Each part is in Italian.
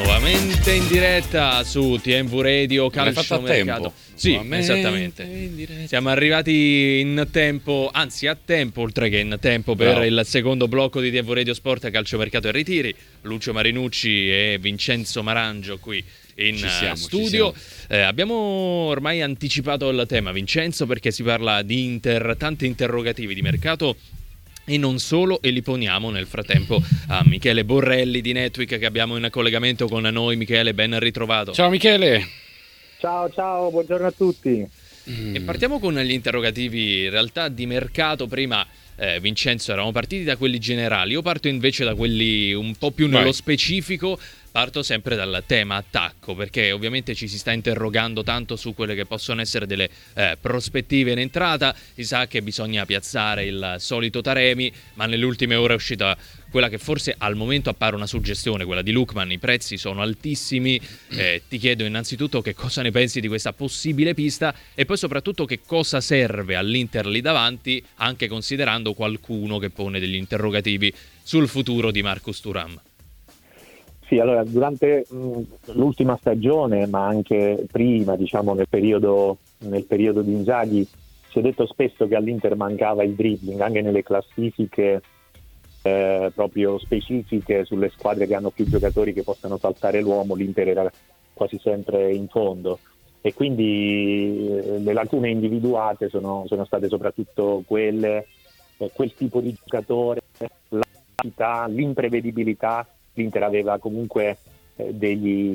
Nuovamente in diretta su TMV Radio Calcio Mercato. Sì, esattamente. Siamo arrivati in tempo, anzi a tempo, oltre che in tempo, per il secondo blocco di TMV Radio Sport Calcio Mercato e Ritiri. Lucio Marinucci e Vincenzo Marangio qui in studio. Abbiamo ormai anticipato il tema, Vincenzo, perché si parla di Inter, tanti interrogativi di mercato e non solo, e li poniamo nel frattempo a Michele Borrelli di Netweek, che abbiamo in collegamento con noi. Michele, ben ritrovato. Ciao Michele. Ciao, buongiorno a tutti. E partiamo con gli interrogativi in realtà di mercato. Prima Vincenzo, eravamo partiti da quelli generali, io parto invece da quelli un po' più nello specifico. Parto sempre dal tema attacco, perché ovviamente ci si sta interrogando tanto su quelle che possono essere delle prospettive in entrata. Si sa che bisogna piazzare il solito Taremi, ma nelle ultime ore è uscita quella che forse al momento appare una suggestione, quella di Lookman. I prezzi sono altissimi. Ti chiedo innanzitutto che cosa ne pensi di questa possibile pista e poi soprattutto che cosa serve all'Inter lì davanti, anche considerando qualcuno che pone degli interrogativi sul futuro di Marcus Thuram. Sì, allora durante l'ultima stagione, ma anche prima, diciamo nel periodo di Inzaghi, si è detto spesso che all'Inter mancava il dribbling, anche nelle classifiche proprio specifiche sulle squadre che hanno più giocatori che possano saltare l'uomo, l'Inter era quasi sempre in fondo, e quindi le lacune individuate sono state soprattutto quelle, quel tipo di giocatore, la capacità, l'imprevedibilità. L'Inter aveva comunque degli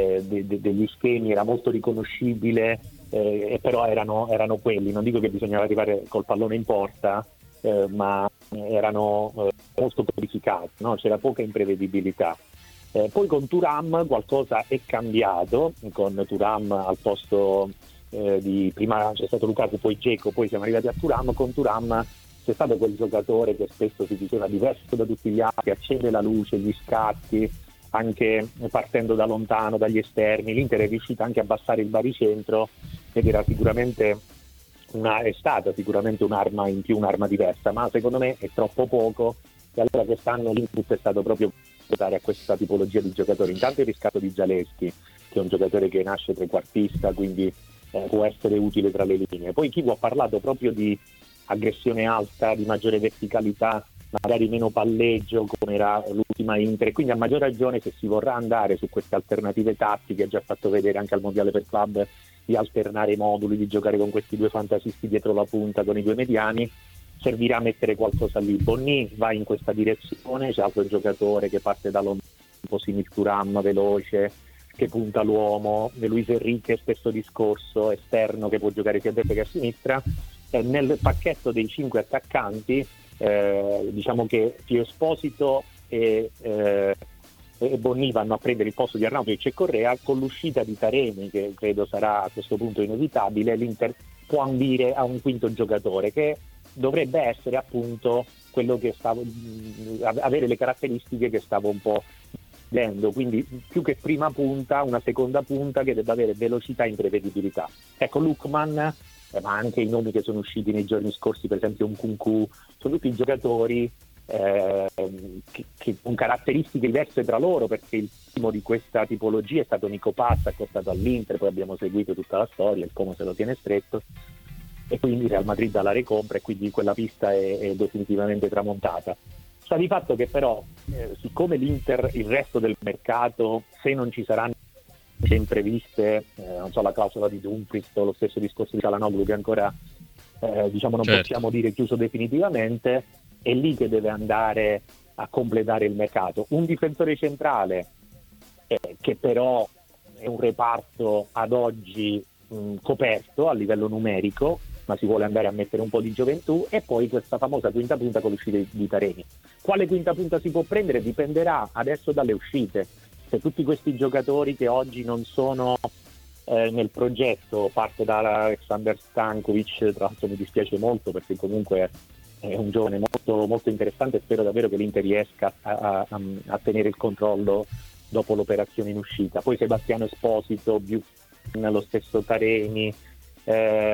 schemi, era molto riconoscibile, però erano quelli. Non dico che bisognava arrivare col pallone in porta, ma erano molto codificati, no? C'era poca imprevedibilità. Poi con Thuram qualcosa è cambiato, con Thuram al posto di prima c'è stato Lukaku, poi Dzeko, poi siamo arrivati a Thuram. Con Thuram c'è stato quel giocatore che spesso si diceva diverso da tutti gli altri, accende la luce, gli scatti, anche partendo da lontano, dagli esterni. L'Inter è riuscita anche a abbassare il baricentro ed è stata sicuramente un'arma in più, un'arma diversa, ma secondo me è troppo poco, e allora quest'anno l'input è stato proprio dare a questa tipologia di giocatori. Intanto il riscatto di Zalewski, che è un giocatore che nasce trequartista, quindi può essere utile tra le linee. Poi Chico ha parlato proprio di aggressione alta, di maggiore verticalità, magari meno palleggio come era l'ultima Inter, quindi a maggior ragione se si vorrà andare su queste alternative tattiche, ha già fatto vedere anche al Mondiale per Club di alternare i moduli, di giocare con questi due fantasisti dietro la punta, con i due mediani, servirà a mettere qualcosa lì. Bonni va in questa direzione, c'è altro giocatore che parte da lontano, Simic Thuram veloce, che punta l'uomo, Luis Enrique stesso discorso, esterno che può giocare sia a destra che a sinistra. Nel pacchetto dei 5 attaccanti diciamo che Pio Esposito e Bonni vanno a prendere il posto di Arnautovic e Correa. Con l'uscita di Taremi, che credo sarà a questo punto inevitabile, l'Inter può ambire a un quinto giocatore che dovrebbe essere appunto quello che avere le caratteristiche che stavo un po' vedendo, quindi più che prima punta, una seconda punta che debba avere velocità e imprevedibilità. Ecco, Lookman, ma anche i nomi che sono usciti nei giorni scorsi, per esempio un Nkunku, sono tutti giocatori che con caratteristiche diverse tra loro, perché il primo di questa tipologia è stato Nico Paz, accostato all'Inter, poi abbiamo seguito tutta la storia, il Como se lo tiene stretto, e quindi Real Madrid la ricompra, e quindi quella pista è definitivamente tramontata. Sta di fatto che però siccome l'Inter, il resto del mercato, se non ci saranno impreviste, non so, la clausola di Dumfries o lo stesso discorso di Çalhanoğlu che ancora non possiamo dire chiuso definitivamente, è lì che deve andare a completare il mercato. Un difensore centrale che però è un reparto ad oggi coperto a livello numerico, ma si vuole andare a mettere un po' di gioventù, e poi questa famosa quinta punta con l'uscita di Taremi. Quale quinta punta si può prendere dipenderà adesso dalle uscite. Se tutti questi giocatori che oggi non sono nel progetto, parte da Alexander Stankovic, tra l'altro mi dispiace molto perché comunque è un giovane molto, molto interessante, e spero davvero che l'Inter riesca a tenere il controllo dopo l'operazione in uscita. Poi Sebastiano Esposito, lo stesso Taremi,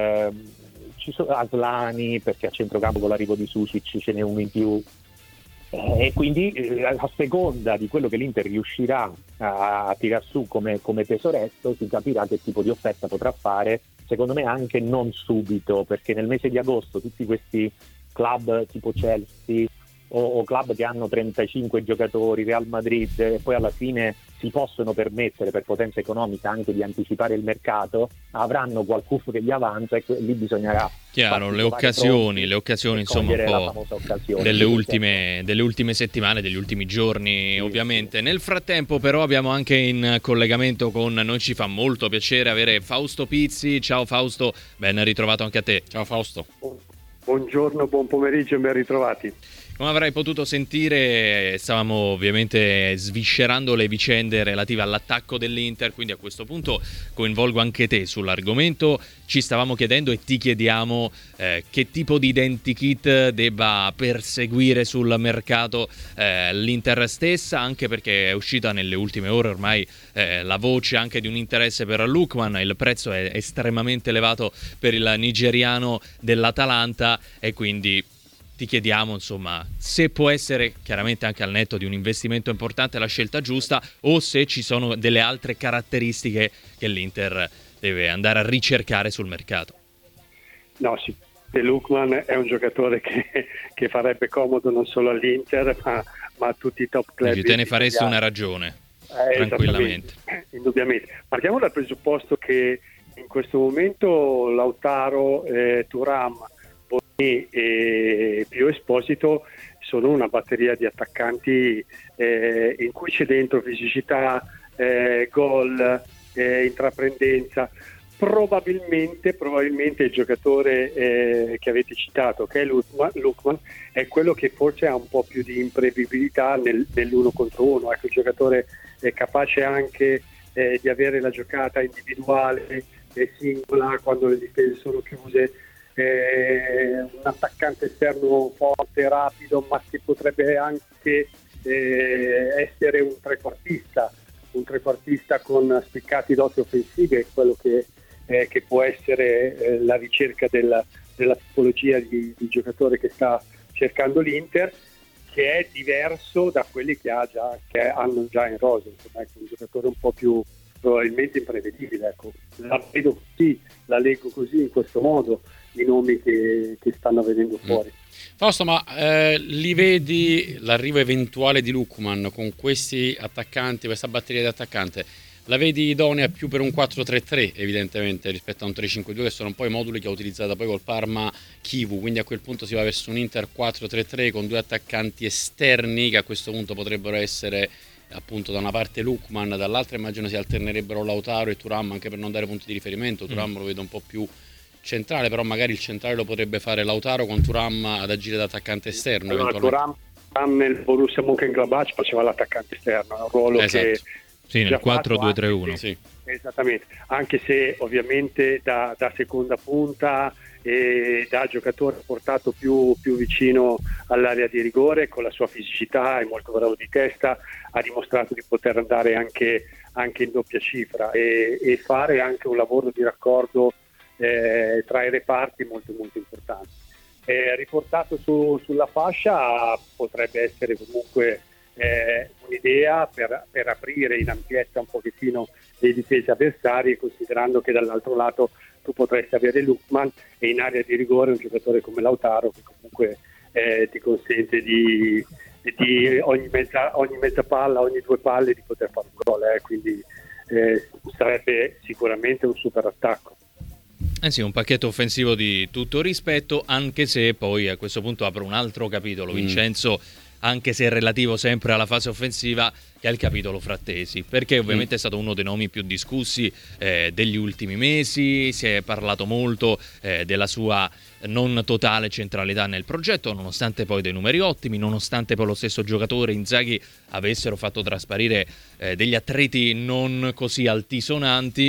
ci sono Aslani, perché a centrocampo con l'arrivo di Sušić ce n'è uno in più, E quindi a seconda di quello che l'Inter riuscirà a tirar su come tesoretto si capirà che tipo di offerta potrà fare, secondo me anche non subito, perché nel mese di agosto tutti questi club tipo Chelsea o club che hanno 35 giocatori, Real Madrid, e poi alla fine si possono permettere per potenza economica anche di anticipare il mercato, avranno qualcuno che gli avanza e lì bisognerà chiaro, le occasioni insomma un po' delle ultime settimane, degli ultimi giorni, sì, ovviamente. Sì. Nel frattempo però abbiamo anche in collegamento con noi, ci fa molto piacere avere Fausto Pizzi. Ciao Fausto, ben ritrovato anche a te. Ciao Fausto. Buongiorno, buon pomeriggio e ben ritrovati. Come avrai potuto sentire, stavamo ovviamente sviscerando le vicende relative all'attacco dell'Inter, quindi a questo punto coinvolgo anche te sull'argomento. Ci stavamo chiedendo e ti chiediamo che tipo di identikit debba perseguire sul mercato l'Inter stessa, anche perché è uscita nelle ultime ore ormai la voce anche di un interesse per Lookman. Il prezzo è estremamente elevato per il nigeriano dell'Atalanta e quindi ti chiediamo insomma se può essere, chiaramente anche al netto di un investimento importante, la scelta giusta, o se ci sono delle altre caratteristiche che l'Inter deve andare a ricercare sul mercato. No, sì, Lookman è un giocatore che farebbe comodo non solo all'Inter ma a tutti i top club. Te ne faresti una ragione, tranquillamente. Indubbiamente. Partiamo dal presupposto che in questo momento Lautaro, Thuram e Pio Esposito sono una batteria di attaccanti in cui c'è dentro fisicità, gol, intraprendenza. Probabilmente il giocatore che avete citato, che è Lookman, è quello che forse ha un po' più di imprevedibilità nell'uno contro uno. Ecco, il giocatore è capace anche di avere la giocata individuale e singola quando le difese sono chiuse. Un attaccante esterno forte, rapido, ma che potrebbe anche essere un trequartista con spiccati doti offensive, è quello che può essere la ricerca della tipologia di giocatore che sta cercando l'Inter, che è diverso da quelli che hanno già in rosa. Insomma, è un giocatore un po' più probabilmente imprevedibile. Ecco. La leggo così, in questo modo, i nomi che stanno venendo fuori. Fausto, ma li vedi l'arrivo eventuale di Lookman con questi attaccanti, questa batteria di attaccante, la vedi idonea più per un 4-3-3 evidentemente rispetto a un 3-5-2, che sono un po' i moduli che ha utilizzato poi col Parma Chivu, quindi a quel punto si va verso un Inter 4-3-3 con due attaccanti esterni che a questo punto potrebbero essere appunto da una parte Lookman, dall'altra immagino si alternerebbero Lautaro e Thuram, anche per non dare punti di riferimento. Thuram lo vedo un po' più centrale, però magari il centrale lo potrebbe fare Lautaro con Thuram ad agire da attaccante esterno. Allora, Thuram nel Borussia Mönchengladbach faceva l'attaccante esterno, è un ruolo che nel 4-2-3-1 sì. Esattamente, anche se ovviamente da seconda punta e da giocatore portato più vicino all'area di rigore, con la sua fisicità, è molto bravo di testa, ha dimostrato di poter andare anche in doppia cifra e fare anche un lavoro di raccordo tra i reparti molto molto importante. Riportato sulla fascia potrebbe essere comunque un'idea per aprire in ampiezza un pochettino le difese avversarie, considerando che dall'altro lato tu potresti avere Lookman e in area di rigore un giocatore come Lautaro che comunque ti consente di ogni mezza palla, ogni due palle di poter fare un gol, quindi sarebbe sicuramente un super attacco. Sì, un pacchetto offensivo di tutto rispetto, anche se poi a questo punto apro un altro capitolo, Vincenzo, anche se è relativo sempre alla fase offensiva, che è il capitolo Frattesi, perché ovviamente è stato uno dei nomi più discussi degli ultimi mesi. Si è parlato molto della sua non totale centralità nel progetto, nonostante poi dei numeri ottimi, nonostante poi lo stesso giocatore Inzaghi avessero fatto trasparire degli atleti non così altisonanti.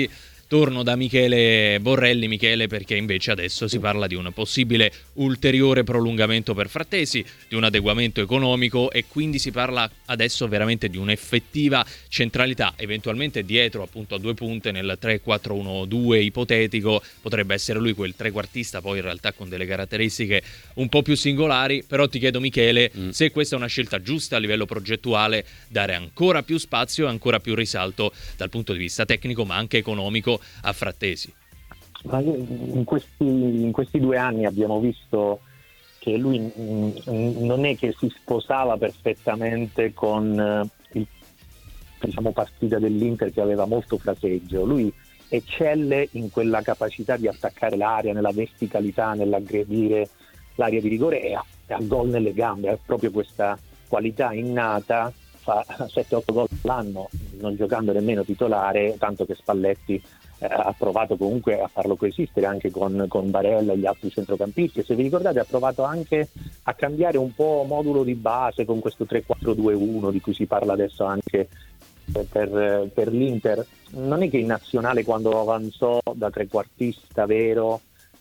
torno da Michele Borrelli. Michele, perché invece adesso si parla di un possibile ulteriore prolungamento per Frattesi, di un adeguamento economico, e quindi si parla adesso veramente di un'effettiva centralità, eventualmente dietro appunto a due punte nel 3-4-1-2 ipotetico. Potrebbe essere lui quel trequartista, poi in realtà con delle caratteristiche un po' più singolari. Però ti chiedo, Michele, se questa è una scelta giusta a livello progettuale, dare ancora più spazio e ancora più risalto dal punto di vista tecnico ma anche economico a Frattesi. Ma in questi 2 anni abbiamo visto che lui non è che si sposava perfettamente con il partita dell'Inter, che aveva molto fraseggio. Lui eccelle in quella capacità di attaccare l'area, nella verticalità, nell'aggredire l'area di rigore, e ha gol nelle gambe, ha proprio questa qualità innata. Fa 7-8 gol l'anno, non giocando nemmeno titolare, tanto che Spalletti ha provato comunque a farlo coesistere anche con Barella e gli altri centrocampisti. E se vi ricordate, ha provato anche a cambiare un po' modulo di base con questo 3-4-2-1 di cui si parla adesso anche per l'Inter. Non è che in nazionale, quando avanzò da trequartista vero,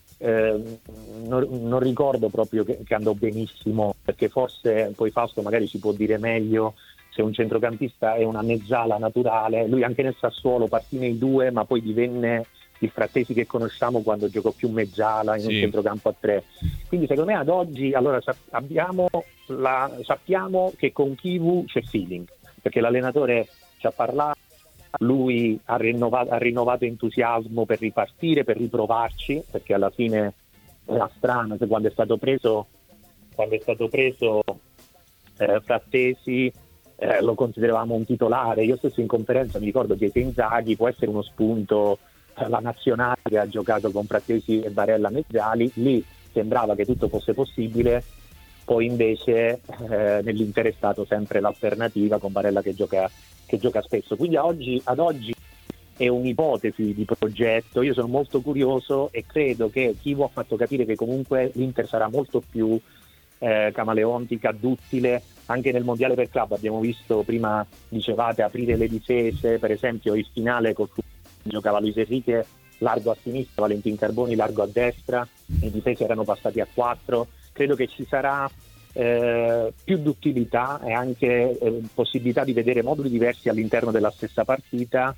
non ricordo proprio che andò benissimo, perché forse poi Fausto magari ci può dire meglio se un centrocampista è una mezzala naturale. Lui anche nel Sassuolo partì nei due, ma poi divenne il Frattesi che conosciamo quando giocò più mezzala in un centrocampo a 3. Quindi secondo me ad oggi sappiamo che con Chivu c'è feeling, perché l'allenatore ci ha parlato, lui ha rinnovato entusiasmo per ripartire, per riprovarci, perché alla fine era strano se quando è stato preso Frattesi lo consideravamo un titolare. Io stesso in conferenza mi ricordo che Inzaghi può essere uno spunto, la nazionale che ha giocato con Frattesi e Barella mezzali, lì sembrava che tutto fosse possibile, poi invece nell'Inter è stato sempre l'alternativa con Barella che gioca spesso. Quindi ad oggi è un'ipotesi di progetto. Io sono molto curioso e credo che Chivu ha fatto capire che comunque l'Inter sarà molto più camaleontica, duttile. Anche nel mondiale per club abbiamo visto, prima dicevate, aprire le difese, per esempio il finale giocava Luis Enrique largo a sinistra, Valentin Carboni largo a destra, le difese erano passati a 4. Credo che ci sarà più duttilità e anche possibilità di vedere moduli diversi all'interno della stessa partita.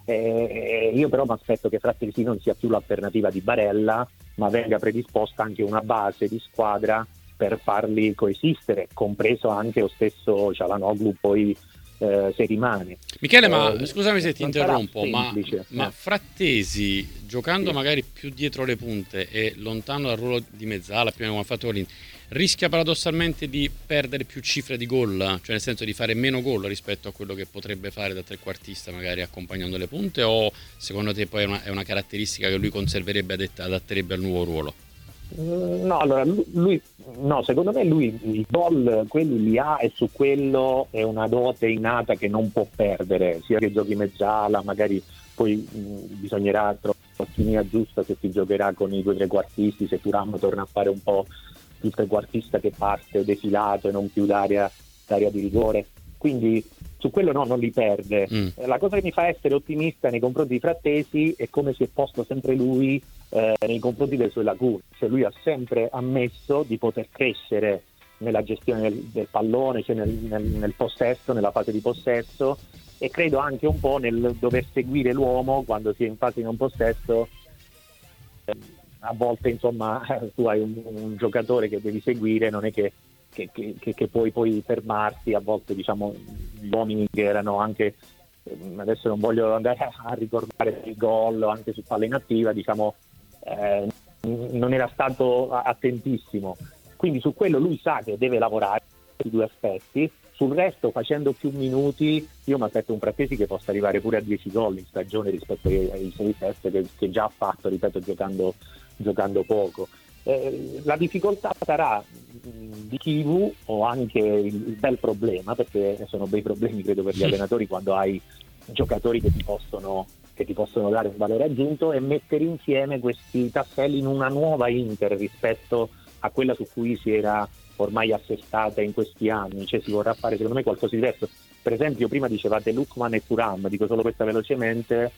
Io però mi aspetto che Frattesi non sia più l'alternativa di Barella, ma venga predisposta anche una base di squadra per farli coesistere, compreso anche lo stesso Çalhanoğlu poi se rimane. Michele, ma scusami se ti interrompo, ma Frattesi giocando magari più dietro le punte e lontano dal ruolo di mezzala, più o meno come ha fatto con l'Inter, rischia paradossalmente di perdere più cifre di gol, cioè nel senso di fare meno gol rispetto a quello che potrebbe fare da trequartista magari accompagnando le punte, o secondo te poi è una caratteristica che lui conserverebbe, adatterebbe al nuovo ruolo? No, allora secondo me lui i gol quelli li ha, e su quello è una dote innata che non può perdere, sia che giochi mezzala, magari poi bisognerà trovare la chimia giusta se si giocherà con i 2 trequartisti, se Thuram torna a fare un po' il trequartista che parte defilato e non più d'area di rigore, quindi su quello non li perde. La cosa che mi fa essere ottimista nei confronti di Frattesi è come si è posto sempre lui nei confronti delle sue lacune, cioè lui ha sempre ammesso di poter crescere nella gestione del pallone, cioè nel possesso, nella fase di possesso, e credo anche un po' nel dover seguire l'uomo quando si è in fase di non possesso. A volte insomma tu hai un giocatore che devi seguire, non è che puoi fermarsi. A volte diciamo gli uomini che erano anche, adesso non voglio andare a ricordare il gol anche su palla inattiva, diciamo non era stato attentissimo, quindi su quello lui sa che deve lavorare sui 2 aspetti. Sul resto, facendo più minuti, io mi aspetto un Frattesi che possa arrivare pure a 10 gol in stagione rispetto ai 6-7 che già ha fatto, ripeto, giocando poco. La difficoltà sarà di Chivu, o anche il bel problema, perché sono bei problemi credo per gli allenatori quando hai giocatori che ti possono dare un valore aggiunto, e mettere insieme questi tasselli in una nuova Inter rispetto a quella su cui si era ormai assestata in questi anni, cioè si vorrà fare secondo me qualcosa di diverso. Per esempio prima dicevate Lookman e Thuram, dico solo questa velocemente,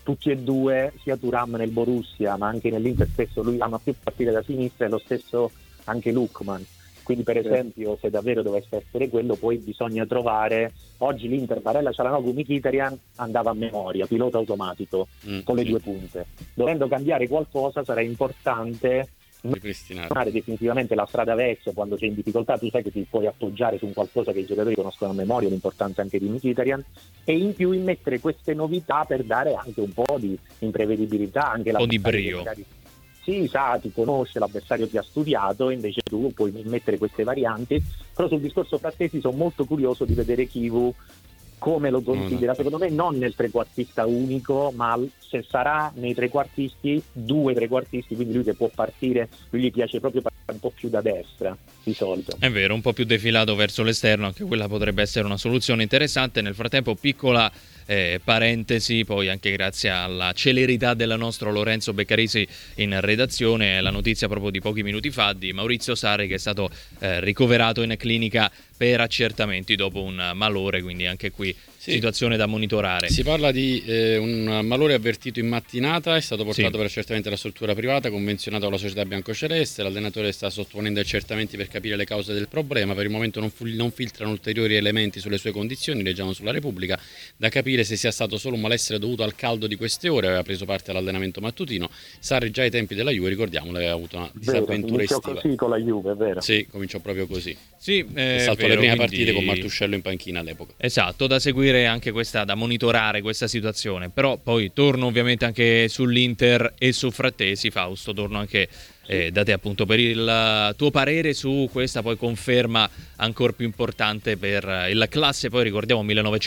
tutti e due, sia Thuram nel Borussia ma anche nell'Inter, spesso lui ama più partire da sinistra, e lo stesso anche Lookman. Quindi per esempio, se davvero dovesse essere quello, poi bisogna trovare, oggi l'Inter Barella, Çalhanoğlu, Mkhitaryan andava a memoria, pilota automatico, con le due punte. Dovendo cambiare qualcosa sarà importante ripristinare definitivamente la strada vecchia. Quando sei in difficoltà tu sai che ti puoi appoggiare su un qualcosa che i giocatori conoscono a memoria, l'importanza anche di Mkhitaryan, e in più immettere queste novità per dare anche un po' di imprevedibilità, anche un po' di brio. Sì, sa, ti conosce, l'avversario ti ha studiato, invece tu puoi mettere queste varianti. Però sul discorso Frattesi sono molto curioso di vedere Chivu come lo considera, secondo me non nel trequartista unico, ma se sarà nei trequartisti, due trequartisti, quindi lui che può partire, lui gli piace proprio partire un po' più da destra di solito. È vero, un po' più defilato verso l'esterno, anche quella potrebbe essere una soluzione interessante. Nel frattempo, piccola parentesi, poi anche grazie alla celerità del nostro Lorenzo Beccarisi in redazione, la notizia proprio di pochi minuti fa di Maurizio Sarri che è stato ricoverato in clinica per accertamenti dopo un malore, quindi anche qui situazione da monitorare. Si parla di un malore avvertito in mattinata, è stato portato per accertamenti alla struttura privata convenzionata con la società biancoceleste. L'allenatore sta sottoponendo accertamenti per capire le cause del problema. Per il momento non filtrano ulteriori elementi sulle sue condizioni, leggiamo sulla Repubblica. Da capire se sia stato solo un malessere dovuto al caldo di queste ore. Aveva preso parte all'allenamento mattutino. Sarri già ai tempi della Juve, ricordiamolo, aveva avuto una disavventura estiva. Così con la Juve, è vero? Sì, cominciò proprio così. Sì, saltò le prime partite con Martuscello in panchina all'epoca. Esatto, da seguire anche questa, da monitorare questa situazione. Però poi torno ovviamente anche sull'Inter e su Frattesi. Fausto, torno anche da te appunto per il tuo parere su questa poi conferma ancora più importante per il classe, poi ricordiamo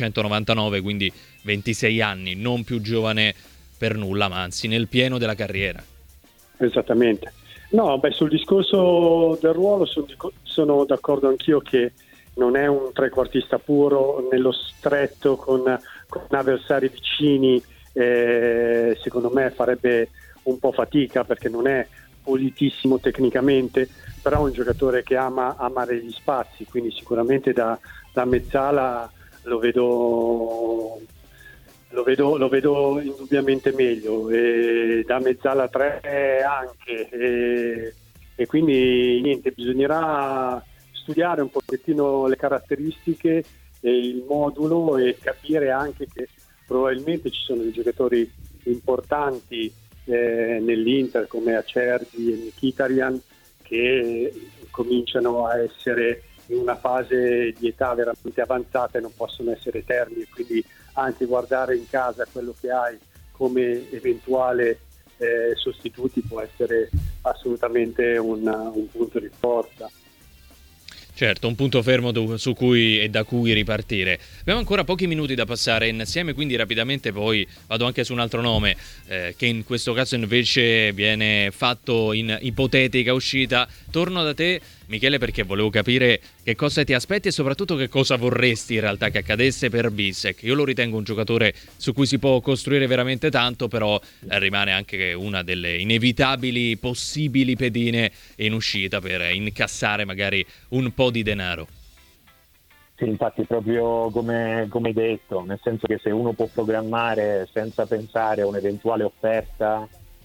1999, quindi 26 anni, non più giovane per nulla, ma anzi nel pieno della carriera. Esattamente. No, sul discorso del ruolo sono d'accordo anch'io che non è un trequartista puro nello stretto con avversari vicini, secondo me farebbe un po' fatica perché non è pulitissimo tecnicamente, però è un giocatore che ama amare gli spazi, quindi sicuramente da mezzala lo vedo indubbiamente meglio, e da mezzala 3 anche, e quindi niente, bisognerà studiare un pochettino le caratteristiche e il modulo e capire anche che probabilmente ci sono dei giocatori importanti nell'Inter come Acerbi e Mkhitaryan che cominciano a essere in una fase di età veramente avanzata e non possono essere eterni, quindi anche guardare in casa quello che hai come eventuale sostituti può essere assolutamente un punto di forza. Certo, un punto fermo su cui e da cui ripartire. Abbiamo ancora pochi minuti da passare insieme, quindi rapidamente poi vado anche su un altro nome che in questo caso invece viene fatto in ipotetica uscita. Torno da te, Michele, perché volevo capire che cosa ti aspetti e soprattutto che cosa vorresti in realtà che accadesse per Bissek. Io lo ritengo un giocatore su cui si può costruire veramente tanto, però rimane anche una delle inevitabili possibili pedine in uscita per incassare magari un po' di denaro. Sì, infatti proprio come hai detto, nel senso che se uno può programmare senza pensare a un'eventuale offerta,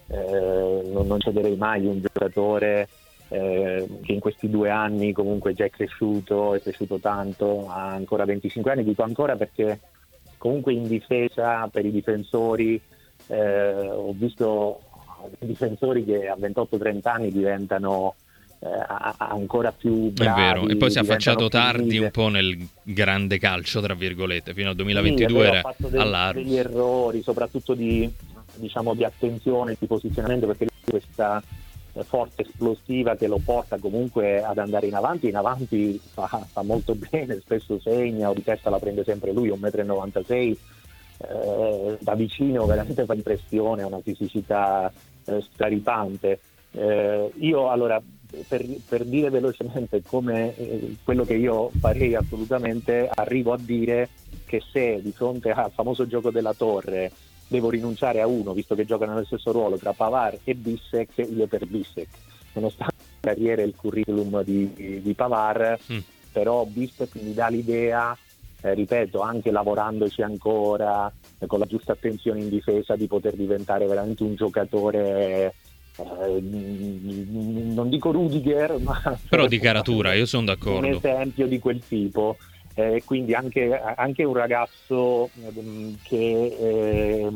non cederei mai un giocatore che in questi 2 anni comunque già è cresciuto tanto, ha ancora 25 anni, dico ancora perché comunque in difesa per i difensori ho visto difensori che a 28-30 anni diventano ancora più bravi. È vero, e poi si è affacciato tardi un po' nel grande calcio tra virgolette, fino al 2022 sì, era ha fatto all'Arus. degli errori soprattutto di posizionamento, perché questa forza esplosiva che lo porta comunque ad andare in avanti fa molto bene, spesso segna o di testa la prende sempre lui, 1,96 m, da vicino veramente fa impressione, ha una fisicità straripante. Io allora per dire velocemente come quello che io farei assolutamente, arrivo a dire che se di fronte al famoso gioco della torre devo rinunciare a uno, visto che giocano nello stesso ruolo tra Pavard e Bissek, io per Bissek, nonostante la carriera e il curriculum di Pavard, però Bissek mi dà l'idea ripeto, anche lavorandoci ancora, con la giusta attenzione in difesa, di poter diventare veramente un giocatore, non dico Rudiger, ma però di caratura, io sono d'accordo. Un esempio di quel tipo. Quindi anche un ragazzo che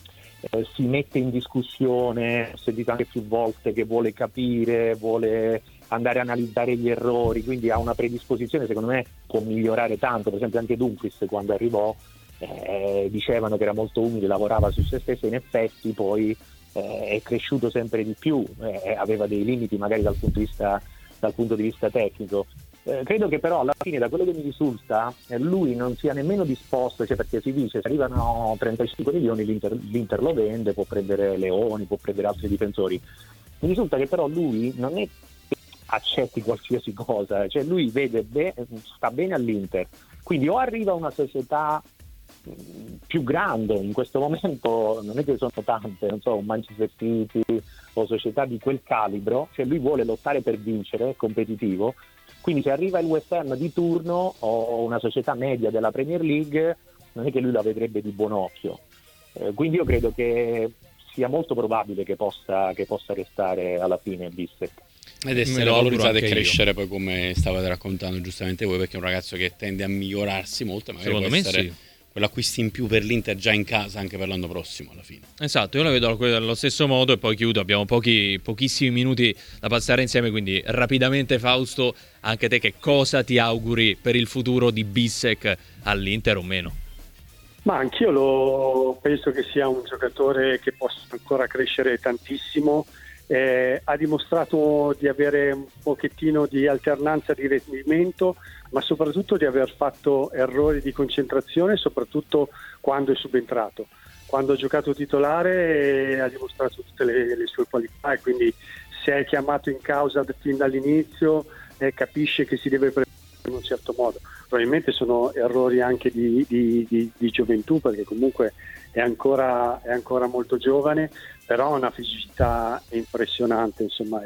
si mette in discussione, ho sentito anche più volte che vuole capire, vuole andare a analizzare gli errori, quindi ha una predisposizione, secondo me può migliorare tanto. Per esempio anche Dumfries, quando arrivò, dicevano che era molto umile, lavorava su se stesso, in effetti poi è cresciuto sempre di più, aveva dei limiti magari dal punto di vista tecnico. Credo che però alla fine, da quello che mi risulta, lui non sia nemmeno disposto, cioè, perché si dice se arrivano 35 milioni l'Inter lo vende, può prendere Leoni, può prendere altri difensori. Mi risulta che però lui non è che accetti qualsiasi cosa, cioè lui sta bene all'Inter, quindi o arriva una società più grande, in questo momento non è che sono tante, non so, un Manchester City o società di quel calibro, cioè lui vuole lottare per vincere, è competitivo. Quindi se arriva il West Ham di turno o una società media della Premier League, non è che lui la vedrebbe di buon occhio. Quindi io credo che sia molto probabile che possa restare alla fine Bissek. Ed essere valorizzato e crescere poi, come stavate raccontando giustamente voi, perché è un ragazzo che tende a migliorarsi molto, magari secondo può me essere sì, quell'acquisto in più per l'Inter già in casa anche per l'anno prossimo alla fine. esatto, io la vedo allo stesso modo. E poi chiudo, abbiamo pochissimi minuti da passare insieme, quindi rapidamente, Fausto, anche te che cosa ti auguri per il futuro di Bissek all'Inter o meno? Ma anch'io penso che sia un giocatore che possa ancora crescere tantissimo. Ha dimostrato di avere un pochettino di alternanza di rendimento, ma soprattutto di aver fatto errori di concentrazione, soprattutto quando è subentrato. Quando ha giocato titolare ha dimostrato tutte le sue qualità, e quindi se è chiamato in causa fin dall'inizio capisce che si deve prendere in un certo modo. Probabilmente sono errori anche di gioventù, perché comunque è ancora molto giovane, però ha una fisicità impressionante, insomma.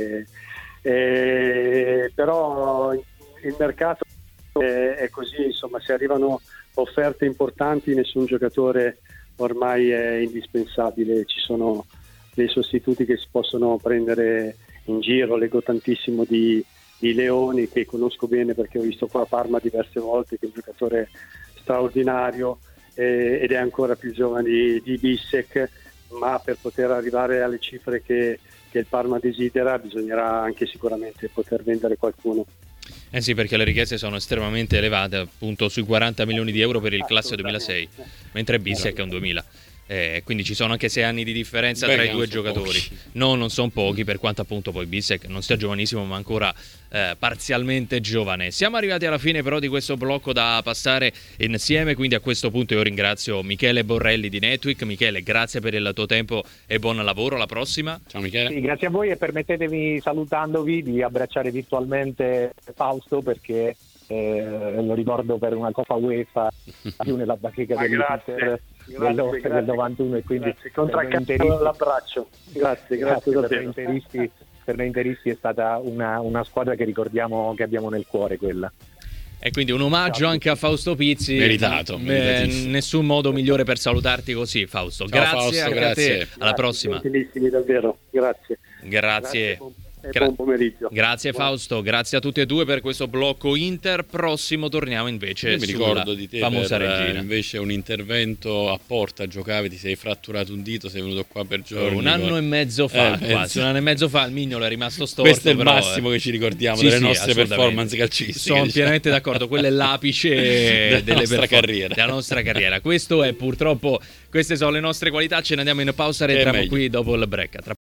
Però il mercato è così, insomma, se arrivano offerte importanti nessun giocatore ormai è indispensabile, ci sono dei sostituti che si possono prendere in giro. Leggo tantissimo di Leoni, che conosco bene perché ho visto qua a Parma diverse volte, che è un giocatore straordinario, ed è ancora più giovane di Bissek, ma per poter arrivare alle cifre che il Parma desidera bisognerà anche sicuramente poter vendere qualcuno. Sì, perché le richieste sono estremamente elevate, appunto sui 40 milioni di euro per il classe 2006, mentre Bissek è un 2000. Quindi ci sono anche 6 anni di differenza tra i due giocatori. No, non sono pochi, per quanto appunto poi Bissek non sia giovanissimo, ma ancora parzialmente giovane. Siamo arrivati alla fine però di questo blocco da passare insieme, quindi a questo punto io ringrazio Michele Borrelli di Netweek. Michele, grazie per il tuo tempo e buon lavoro, alla prossima. Ciao Michele. Sì, grazie a voi, e permettetemi, salutandovi, di abbracciare virtualmente Fausto, perché lo ricordo per una Coppa UEFA più nella bacheca dell'Inter del 91, e quindi l'abbraccio. Grazie per noi interisti è stata una squadra che ricordiamo, che abbiamo nel cuore quella. E quindi un omaggio anche a Fausto Pizzi. Meritato. Nessun modo migliore per salutarti così, Fausto. Ciao, grazie Fausto, anche grazie. a te. Alla prossima. Gentilissimi, davvero. Grazie. Buon pomeriggio. Grazie Fausto, grazie a tutti e due per questo blocco Inter. Prossimo torniamo invece Io mi ricordo di te famosa per, regina. invece un intervento a Porta, giocavi, ti sei fratturato un dito, sei venuto qua per giorni. Un anno e mezzo fa, quasi un anno e mezzo fa, il mignolo è rimasto storto. Questo è il però, massimo che ci ricordiamo sì, delle sì, nostre performance calcistiche. Sono pienamente d'accordo, quello è l'apice della nostra carriera. Questo è purtroppo, queste sono le nostre qualità. Ce ne andiamo in pausa, rientriamo qui dopo il break.